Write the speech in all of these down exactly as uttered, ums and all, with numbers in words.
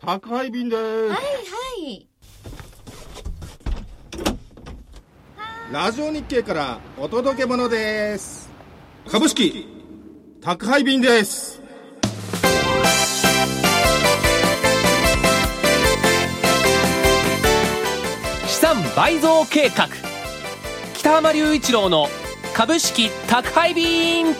宅配便です。はいはい。 ラジオ日経からお届け物です。株式宅配便です。 資産倍増計画、北浜隆一郎の株式宅配便。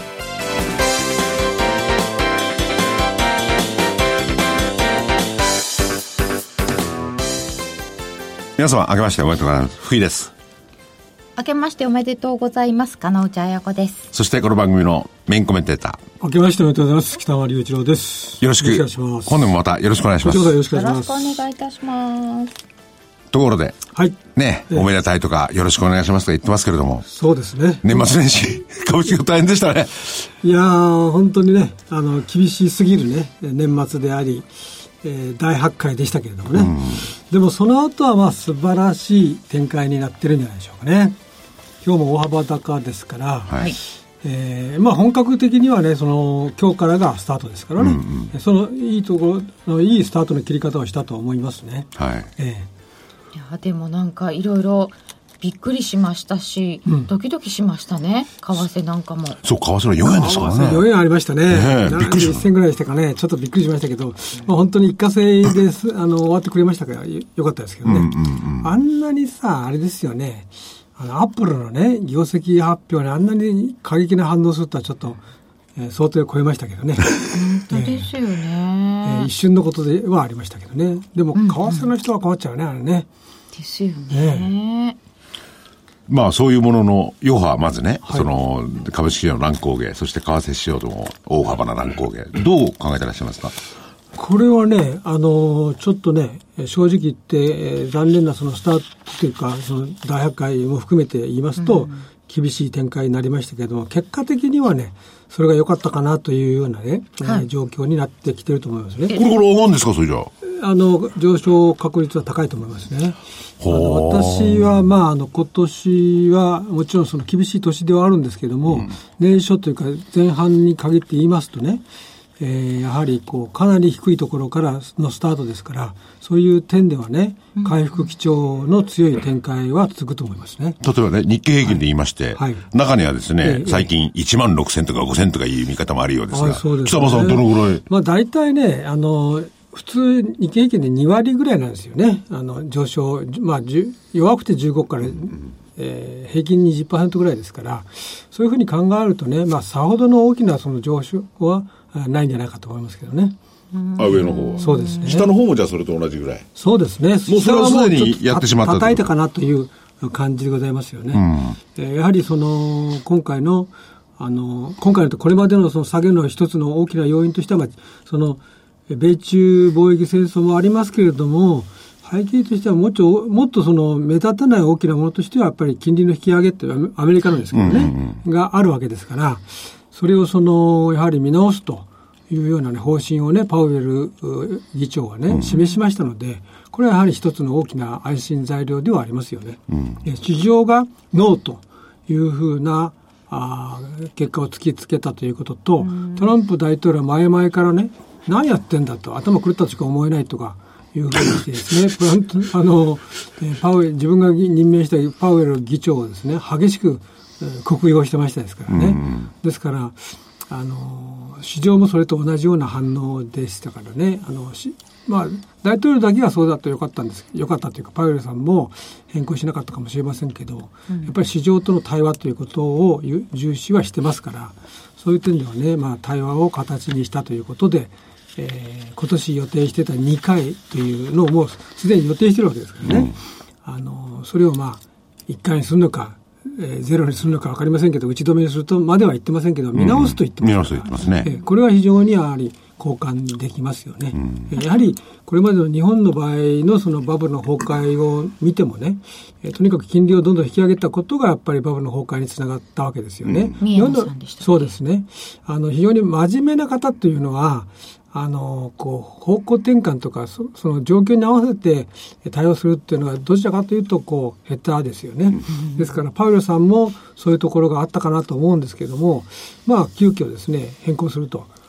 皆様明けましておめでとうございます。福井です。 明けましておめでとうございます。金内彩子です。 そしてこの番組のメインコメンテーター、明けましておめでとうございます。北浜隆一郎です。 よろしくお願いします。今度もまたよろしくお願いします。 よろしくお願いします。 よろしくお願いいたします。 ところで、 はい、 ね、えー、おめでたいとかよろしくお願いしますと言ってますけれども、 そうですね。 年末年始株式が大変でしたね。 いやー本当にね、あの厳しすぎるね年末であり、えー、大発会でしたけれどもね、うん、でもその後はまあ素晴らしい展開になってるんじゃないでしょうかね。今日も大幅高ですから、はい、えーまあ、本格的にはねその今日からがスタートですからね、うんうん、そのいいところのいいスタートの切り方をしたと思いますね。 はい、 えー、いやでもなんかいろいろびっくりしましたし、うん、ドキドキしましたね。為替なんかも。 そう、為替のよえんですからね。 よえんありましたね。 ね、びっくりした。 いっせんぐらいでしたかね。ちょっとびっくりしましたけど、まあ、本当に一過性です。あの終わってくれましたからよかったですけどね、うんうんうん。あんなにさあれですよね。あのアップルのね業績発表にあんなに過激な反応するとはちょっと、えー、想定を超えましたけどね。 本当ですよね、 えー、一瞬のことではありましたけどね。でも為替の人は困っちゃうね、あれね。 ですよね。 えーまあそういうものの余波はまずね、はい、その株式市場の乱高下、そして為替市場でも大幅な乱高下、どう考えてらっしゃいますか？ これはね、あのちょっとね正直言って、えー、残念なそのスタートというかその大発会も含めて言いますと、うん、厳しい展開になりましたけれども、結果的にはねそれが良かったかなというようなね、はい、状況になってきてると思いますね。 これから上がるんですか？それじゃああの上昇確率は高いと思いますね。あの私は、まあ、あの今年はもちろんその厳しい年ではあるんですけれども、うん、年初というか前半に限って言いますとね、えー、やはりこうかなり低いところからのスタートですから、そういう点ではね回復基調の強い展開は続くと思いますね。 例えばね日経平均で言いまして、はいはい、中にはですね、えー、最近いちまんろくせんとかごせんとかいう見方もあるようですが、 そうですね、 北間さんどのぐらい？ まあ、大体ねあの普通日経平均でに割ぐらいなんですよね。あの上昇、まあ、弱くてじゅうごから、えー、平均 にじゅっパーセント ぐらいですから、そういうふうに考えるとね、まあ、さほどの大きなその上昇はないんじゃないかと思いますけどね。 あ、上の方はそうですね。 下の方もじゃあそれと同じぐらい。 そうですね。 もうそれはすでにやってしまったと叩いたかなという感じでございますよね。うん、えー、やはりその今回のあの今回のとこれまでのその下げの一つの大きな要因としては、まあ、その米中貿易戦争もありますけれども、背景としてはもっと、もっとその目立たない大きなものとしてはやっぱり金利の引き上げってアメリカのですけどね、うんうん、があるわけですから、それをそのやはり見直すというような、ね、方針をねパウエル議長がね、うん、示しましたので、これはやはり一つの大きな安心材料ではありますよね。うん、市場がノーというふうなあ結果を突きつけたということと、うん、トランプ大統領は前々からね何やってんだと、頭狂ったとしか思えないとかいうふうにしてですね、これ本当にあのパウエル自分が任命したパウエル議長をですね激しく酷評してましたですからね、うん、ですからあの市場もそれと同じような反応でしたからね、あのしまあ大統領だけはそうだとよかったんですよかったというか、パウエルさんも変更しなかったかもしれませんけど、うん、やっぱり市場との対話ということを重視はしてますから、そういう点ではね、まあ、対話を形にしたということで、えー、今年予定してたにかいというのをもうすでに予定してるわけですからね、うん、あのそれをまあいっかいにするのか、えー、ゼロにするのか分かりませんけど、打ち止めにするとまでは言ってませんけど、見直すと言ってますから、 うん、見直すと言ってますね、 えー、これは非常にやはり交換できますよね、うん、えー、やはりこれまでの日本の場合のそのバブルの崩壊を見てもね、えー、とにかく金利をどんどん引き上げたことがやっぱりバブルの崩壊につながったわけですよね、 うん、宮野さんでした、ね、 そうですね、あの非常に真面目な方というのはあのこう方向転換とか そ, その状況に合わせて対応するっていうのはどちらかというとこう下手ですよね、うん、ですからパウエルさんもそういうところがあったかなと思うんですけども、まあ急遽ですね変更すると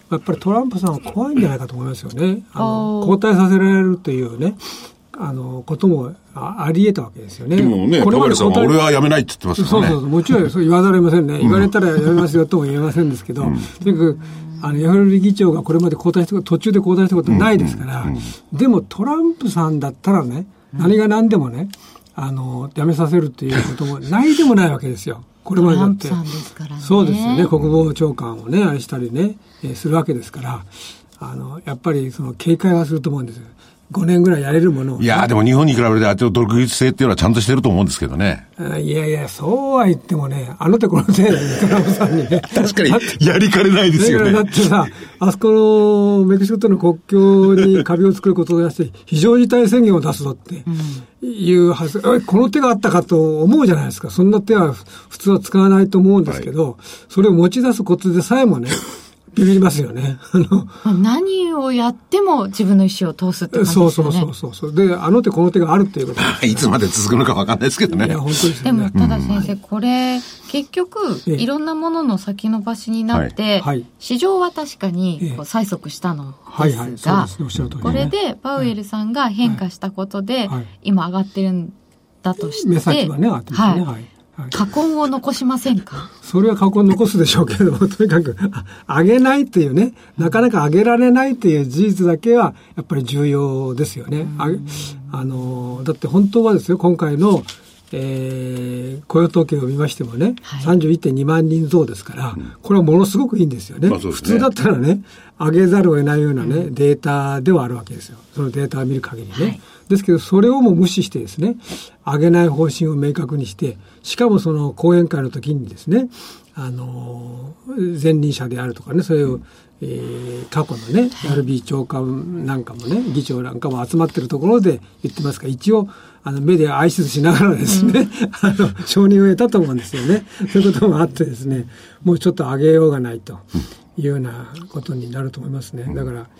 やっぱりトランプさんは怖いんじゃないかと思いますよね。あの交代させられるというね、あのことも あ, あり得たわけですよね。 でもね、これまでさんは俺は辞めないって言ってますからね。 そうそうそう、もちろんそう言わざるを得ませんね。言われたら辞めますよとも言えませんですけど、うん、とにかくあのエフエル議長がこれまで交代したこと、途中で交代したことないですから、うんうんうん、でもトランプさんだったらね、何が何でもね、あの辞めさせるということもないでもないわけですよ。これまでだって。 トランプさんですからね。 そうですよね。国防長官をね、あれしたりね、えー、するわけですから、あの、やっぱりその警戒はすると思うんですよ。ごねんぐらいやれるものを、ね。 いや、でも日本に比べてあっちの独立性っていうのはちゃんとしてると思うんですけどね。 いやいや、そうは言ってもね、あの手この手、トランプさんにね。 確かに、やりかねないですよね。 だってさ、あそこのメキシコとの国境に壁を作ることを出して、非常事態宣言を出すぞっていうはず、うん、この手があったかと思うじゃないですか。そんな手は普通は使わないと思うんですけど、はい、それを持ち出すことでさえもね、ビビりますよね。あの何をやっても自分の意思を通すって感じですよね。 そうそうそうそう。で、あの手この手があるっていうこと。 いつまで続くのか分かんないですけどね。 いや、本当ですね。でも、ただ先生、うん、これ、結局、いろんなものの先延ばしになって、はい、市場は確かにこう催促したのですが、これでパウエルさんが変化したことで、はい、今上がってるんだとして、 目先はね、上がってますね。はい。 過根を残しませんか？ それは過根を残すでしょうけれども、とにかく上げないっていうね、なかなか上げられないっていう事実だけはやっぱり重要ですよね。あ, あのだって本当はですよ、今回の、えー、雇用統計を見ましてもね、はい、さんじゅういってんにまんにん増ですから、うん、これはものすごくいいんですよね。まあそうですね。普通だったらね、上げざるを得ないようなね、うん、データではあるわけですよ。そのデータを見る限りね。はい、ですけど、それをも無視してですね、上げない方針を明確にして、しかもその講演会の時にですね、あの、前任者であるとかね、それを、えー、過去のね、アールビー 長官なんかもね、議長なんかも集まってるところで言ってますから、一応、あの、目で挨拶しながらですね、うん、あの、承認を得たと思うんですよね。そういうこともあってですね、もうちょっと上げようがないと。いうようなことになると思いますね。だから、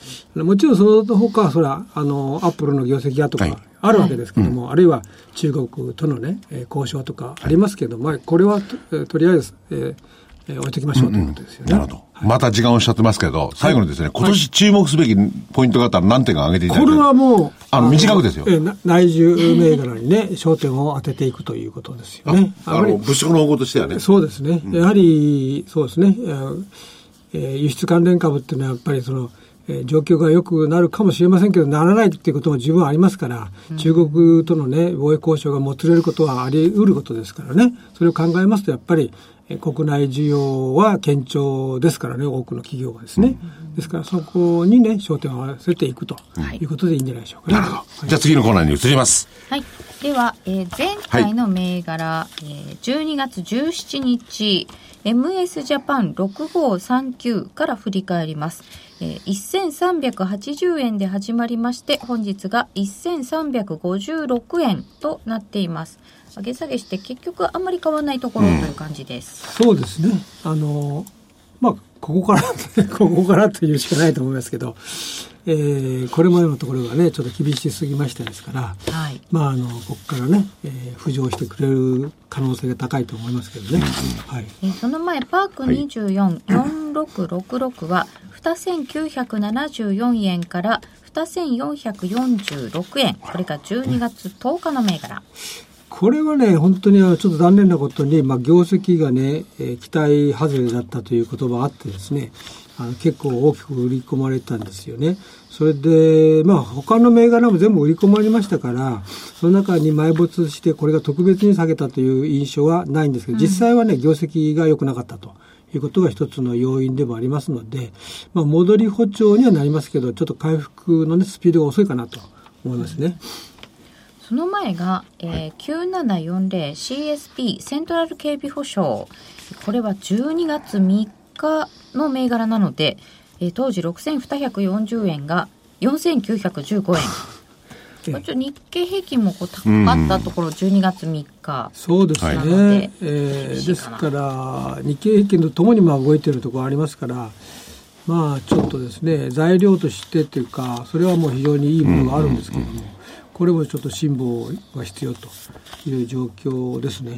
もちろんその他はそれはあのアップルの業績がとかあるわけですけども、はい、あるいは中国とのね、えー、交渉とかありますけど、はい、まあこれは と,、えー、とりあえず、えーえー、置いときましょうということですよね。 うんうん、なるほど。はい、また時間をおっしゃってますけど、最後にですね、はい、今年注目すべきポイントがあったら何点か挙げていただいて。 これはもうあの短くですよ。 えー、内需銘柄にね焦点を当てていくということですよね。 ああの物色の方向としてはね。 そうですね。やはりそうですね。えー、輸出関連株っていうのはやっぱりその、えー、状況が良くなるかもしれませんけど、ならないっていうことも十分ありますから、うん、中国とのね、貿易交渉がもつれることはあり得ることですからね、それを考えますとやっぱり、えー、国内需要は堅調ですからね、多くの企業がですね。うん、ですからそこにね、焦点を合わせていくということでいいんじゃないでしょうかね。 なるほど。はい、じゃあ次のコーナーに移ります。 はい。では、えー、前回の銘柄、はい、えー、じゅうにがつじゅうしちにち、エムエス ジャパンろくごーさんきゅうから振り返ります。えー、せんさんびゃくはちじゅうえんで始まりまして、本日がせんさんびゃくごじゅうろくえんとなっています。上げ下げして結局あんまり変わらないところという感じです。 うん、そうですね。あの、まあ、ここから、ここからというしかないと思いますけど、えー、これまでのところがね、ちょっと厳しすぎましたですから、はい、まあ、あの、ここからね、えー、浮上してくれる可能性が高いと思いますけどね。はい。 えー、その前、パークにじゅうよん、よんろくろくろくは、にせんきゅうひゃくななじゅうよんえんからにせんよんひゃくよんじゅうろくえん。これがじゅうにがつとおかの銘柄。 これはね、本当にちょっと残念なことに、まあ、業績がね、えー、期待外れだったという言葉があってですね、あの結構大きく売り込まれたんですよね。それで、まあ、他の銘柄も全部売り込まれましたから、その中に埋没して、これが特別に下げたという印象はないんですけど、実際はね、業績が良くなかったということが一つの要因でもありますので、まあ、戻り歩調にはなりますけど、ちょっと回復の、ね、スピードが遅いかなと思いますね。 その前が、えー、きゅうななよんぜろ シーエスピー セントラル警備保障。これはじゅうにがつみっかの銘柄なので、えー、当時ろくせんにひゃくよんじゅうえんがよんせんきゅうひゃくじゅうごえん。日経平均もこう高かったところじゅうにがつみっか、 そうですね、えー、ですから日経平均とともにまあ動いているところありますから、まあちょっとですね、材料としてというか、それはもう非常にいいものがあるんですけども、これもちょっと辛抱が必要という状況ですね。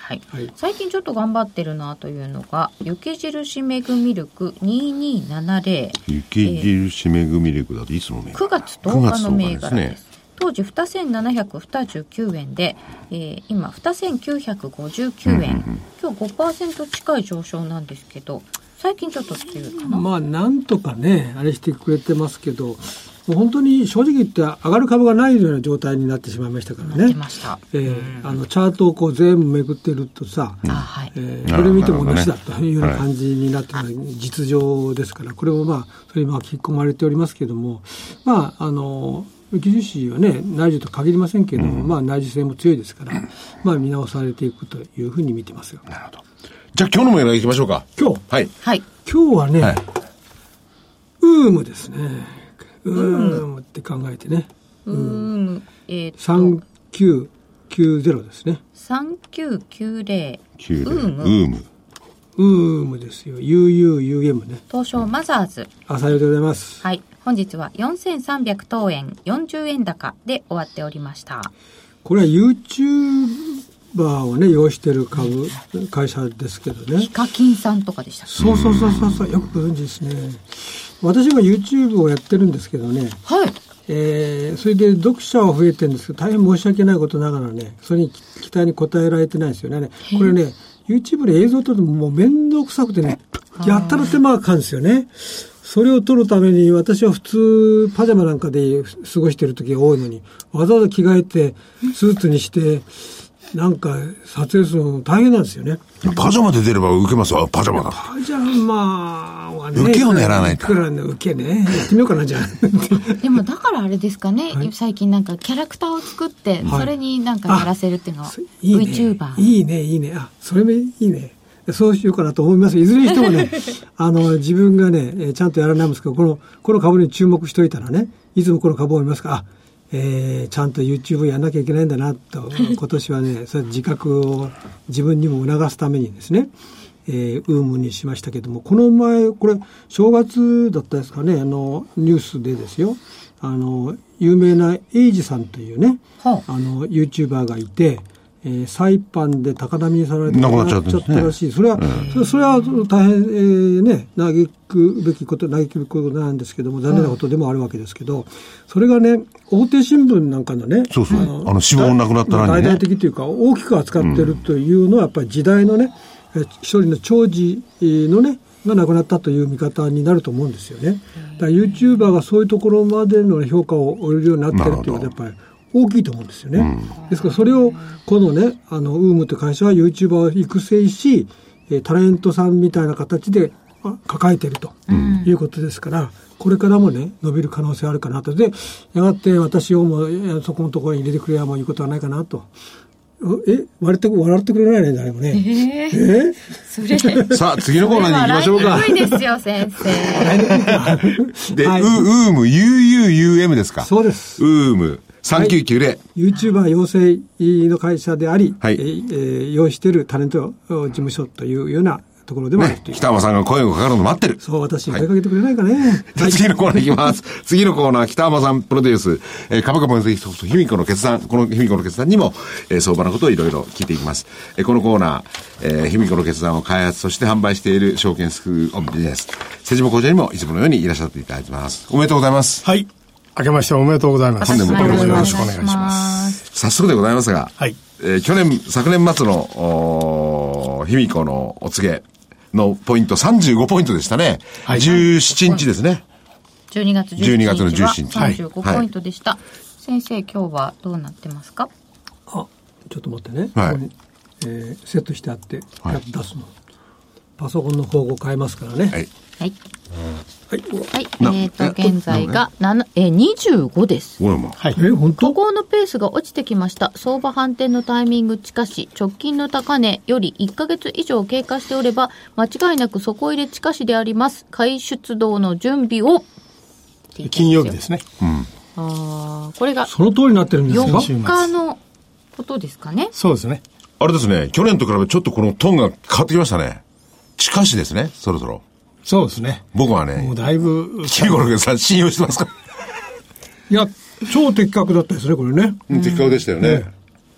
はい、 はい、 最近ちょっと頑張ってるなというのが雪印メグミルクににーななゼロ、 雪印メグミルクだといつの銘柄？ くがつとおかの銘柄です。 ね、 当時にせんななひゃくにじゅうきゅうえんで、えー、今にせんきゅうひゃくごじゅうきゅうえん、うんうんうん、今日 ごパーセント 近い上昇なんですけど、最近ちょっと強いかな。 まあなんとかねあれしてくれてますけど、もう本当に正直言って上がる株がないような状態になってしまいましたからね。 なってました、 えー、あのチャートをこう全部めくってるとさ、 うん、はい、 えー、これ見ても同じだというような感じになっているのが実情ですから、これもまあそれに巻き込まれておりますけども、まああの雪印はね内需と限りませんけども、うん、まあ内需性も強いですから、まあ見直されていくというふうに見てますよ。 なるほど。じゃあ今日の銘柄いきましょうか。 今日はい、 はい、 今日はね、はい、ウームですね。ウームって考えてね。 ウーム、えー、とさんきゅうきゅうゼロですね。 さんきゅうきゅうゼロ。 ウーム。ウーム。 ウームですよ。ユーユーユーエム ね。 東証マザーズ。 あ、さようでございます。 はい。本日はよんせんさんびゃくとうえん、よんじゅうえん高で終わっておりました。 これは YouTuber をね、要してる株、会社ですけどね。 ヒカキンさんとかでしたっけ？ そうそうそうそうそう、よくご存知ですね。私が YouTube をやってるんですけどね。 はい。 えー、それで読者は増えてるんですけど、大変申し訳ないことながらね、それに期待に応えられてないですよね。これね、YouTube で映像撮るともうめんどくさくてね、やったら手間がかかるんですよね。それを撮るために私は普通パジャマなんかで過ごしてる時が多いのに、わざわざ着替えてスーツにしてなんか撮影するの大変なんですよね。 パジャマで出れば受けますわ。パジャマだ。 パジャマはね、 受けを狙わないと。 いくらね、受けね、やってみようかなじゃあ。 でもだからあれですかね、 はい、 最近なんかキャラクターを作って、はい、それになんかやらせるっていうのは、 いいね、 VTuber。 いいね、いいね。あ、それもいいね。そうしようかなと思います。いずれにしてもね、あの、自分がね、ちゃんとやらないんですけど、この、この株に注目しておいたらね、いつもこの株を見ますから、あ、えー、ちゃんと YouTube やんなきゃいけないんだなと、今年はね、それ自覚を自分にも促すためにですね、えー、ウームにしましたけども、この前、これ、正月だったですかね、あの、ニュースでですよ、あの、有名なエイジさんというね、はあ、あの、YouTuber がいて、えー、サイパンで高波にさられて亡くなっちゃったらしい。それは、うん、それそれは大変、えー、ね、嘆くべきこと、嘆くべきことなんですけども、残念なことでもあるわけですけど、うん、それがね、大手新聞なんかのね、 そうそう、あの、あの死亡亡くなったらね、 大々的というか、大きく扱ってるというのは、やっぱり時代のね、うん、一人の長寿のね、が亡くなったという見方になると思うんですよね。だから YouTuber がそういうところまでの評価を得るようになってるということは、やっぱり、大きいと思うんですよね。うん、ですからそれをこのね、あのウームという会社は YouTuber を育成し、えー、タレントさんみたいな形で抱えているということですから、うん、これからもね伸びる可能性あるかなと。でやがて私をもそこのところに入れてくれやもういうことはないかなと。え笑って笑ってくれないね誰もね。 えー、えそれさあ次のコーナーに行きましょうか。 笑いにくいですよ先生。 で、はい、ウウーム ユーユーユーエム ですか。 そうです。 ウームさんきゅうきゅうゼロ、はい、 YouTuber 養成の会社であり、 はい、 えー、用意しているタレント事務所というようなところでもあるという、 ね、北山さんが声をかかるの待ってる。 そう、私に声かけてくれないかね。 はい、次のコーナーいきます。次のコーナー、北山さんプロデュース、えー、株価分析ソフト、卑弥呼の決断、この卑弥呼の決断にも、えー、相場のことをいろいろ聞いていきます。えー、このコーナー、えー、卑弥呼の決断を開発、そして販売している証券スクールオブビジネス、瀬島工場にもいつものようにいらっしゃっていただいてます。おめでとうございます。 はい。明けましておめでとうございます。 本年もよろしくお願いします。 早速でございますが、 はい。 えー、去年、昨年末の、卑弥呼のお告げのポイントさんじゅうごポイントでしたね。はい。じゅうしちにちですね。 じゅうにがつじゅうしちにちはのじゅうしちにち。 さんじゅうごポイントでした。はい、先生、今日はどうなってますか？ あ、ちょっと待ってね。 はい。 ここに、えー、セットしてあって、はい、出すの。パソコンの方向変えますからね。 はい。はい。 はい。 はい。えっ、ー、と、現在がえにじゅうごです。 はい。え、本当？ ここのペースが落ちてきました。相場反転のタイミング近し、直近の高値よりいっかげつ以上経過しておれば、間違いなく底入れ近しであります。買い出動の準備を。 金曜日ですね。 うん。 ああ、これが。 その通りになってるんですか？ よっかのことですかね。 そうですね。 あれですね、去年と比べちょっとこのトーンが変わってきましたね。近しですね、そろそろ。 そうですね。 僕はね、 もうだいぶ卑弥呼の決断信用してますか？ いや、超的確だったですね、これね。 うん、的確でしたよね。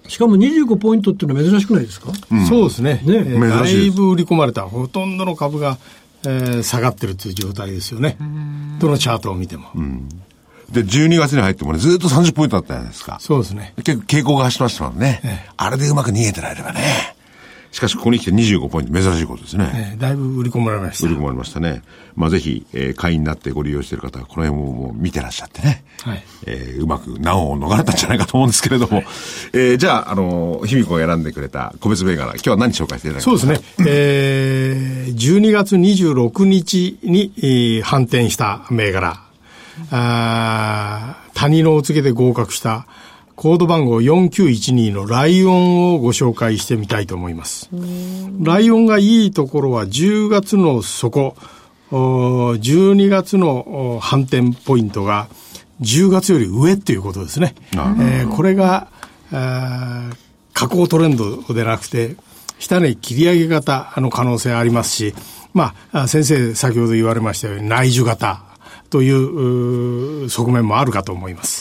しかもにじゅうごポイントっていうのは珍しくないですか？ うん、そうですね。ね、えー、だいぶ売り込まれたほとんどの株が、えー、下がってるという状態ですよね。どのチャートを見ても。うん、 で、じゅうにがつに入ってもね、ずっとさんじゅうポイントだったじゃないですか。 そうですね。 結構傾向が走ってましたもんね。ええ、あれでうまく逃げてられればね。しかしここに来てにじゅうごポイント、珍しいことですね。 ええ、だいぶ売り込まれました。 売り込まれましたね。まあぜひ、えー、会員になってご利用している方は、この辺ももう見てらっしゃってね。はい。えー、うまく難を逃れたんじゃないかと思うんですけれども。はい、えー、じゃあ、あのー、卑弥呼が選んでくれた個別銘柄、今日は何紹介していただけますか？ そうですね。えー、じゅうにがつにじゅうろくにちに、えー、反転した銘柄。あ谷のお告げで合格したコード番号よんきゅういちにのライオンをご紹介してみたいと思います。ライオンがいいところはじゅうがつの底、じゅうにがつの反転ポイントがじゅうがつより上っていうことですね。えー、これが下降トレンドでなくて下値切り上げ型の可能性ありますし、まあ先生先ほど言われましたように内需型という側面もあるかと思います。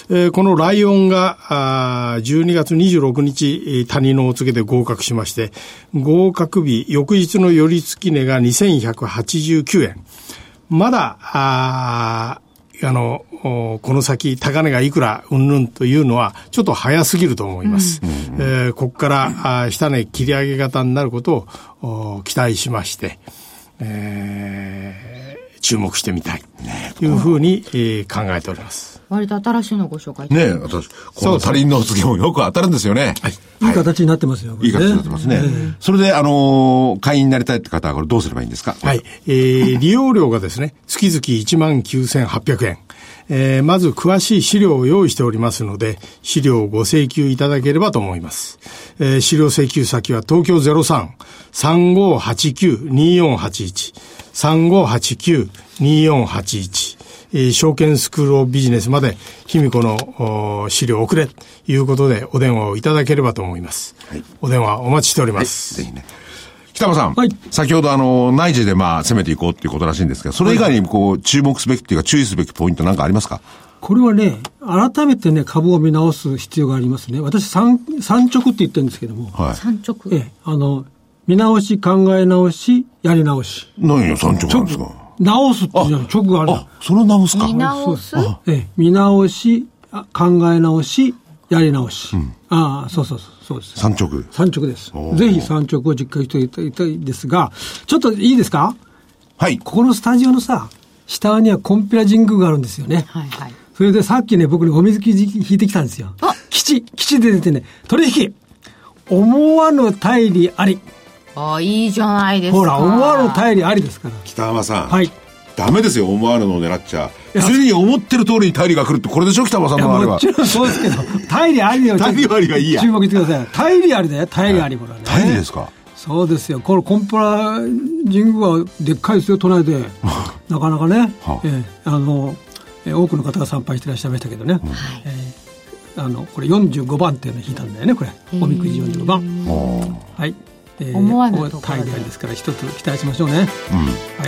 えー、このライオンがじゅうにがつにじゅうろくにち谷のお告げで合格しまして、合格日翌日の寄り付き値がにせんひゃくはちじゅうきゅうえん。まだああのこの先高値がいくらうんぬんというのはちょっと早すぎると思います。うんえー、ここから下値切り上げ型になることを期待しまして、えー注目してみたいというふうに、えー、考えております。 割と新しいのをご紹介ねえ、私、この足りんのお告げもよく当たるんですよね。 はい。いい形になってますよ。 いい形になってますね。えー、それで、あのー、会員になりたいって方はこれどうすればいいんですか？ はい。えー、利用料がですね、月々 いちまんきゅうせんはっぴゃくえん。えー、まず詳しい資料を用意しておりますので、資料をご請求いただければと思います。えー、資料請求先は東京 ゼロさん さんごはちきゅう によんはちいち さんごはちきゅう によんはちいち、えー、証券スクールオブビジネスまで卑弥呼の資料を送れということでお電話をいただければと思います。はい、お電話お待ちしております。 はい、ぜひね。北間さん、 はい、 先ほどあの内需でまあ攻めていこうっていうことらしいんですけど、それ以外にこう注目すべきっていうか注意すべきポイントなんかありますか？ これはね、改めてね株を見直す必要がありますね。私三三直って言ってるんですけども、 はい、三直、 ええ、あの見直し考え直しやり直し。 何よ三直なんですか？ 直すっていうのは直がある。 あ、それを直すか。 見直す。 ええ、見直し考え直しやり直し。うん、ああ、そうそうそう。そうです。 三直。 三直です。ぜひ三直を実感していただきたいですが、ちょっといいですか？ はい。 ここのスタジオのさ、下にはコンピラ神宮があるんですよね。 はいはい。 それでさっきね、僕にお水引いてきたんですよ。あ、基地、基地で出てね、取引、思わぬ頼りあり。 ああ、いいじゃないですか。 ほら、思わぬ頼りありですから。 北浜さん。 はい。 ダメですよ、思わぬのを狙っちゃ。ついに思ってる通りに頼りが来るってこれでしょ、北浜さんのあれは。 もちろんそうですけど、頼りありよ。 頼りありがいいや。 注目してください。頼りありだよ、頼りあり、これはね。 頼りですか？ そうですよ。このコンプラ神宮はでっかいですよ、都内で。なかなかね、はあえー、あの、えー、多くの方が参拝してらっしゃいましたけどね。うんえー、あのこれよんじゅうごばんっていうのを引いたんだよね、これ。おみくじよんじゅうごばん。はい。 えー、思わぬところ頼りありですから一つ期待しましょうね。 うん。はい。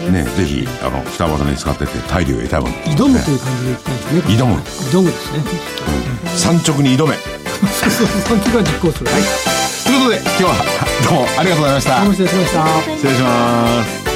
ね、ぜひあの北浜さんに使ってって大量を得たいもの、ね、 挑むという感じでいきたいですね。 挑む挑むですね、 うん、三直に挑めそうそう三直は実行する、 はい、ということで今日はどうもありがとうございました。 失礼しました。 失礼します。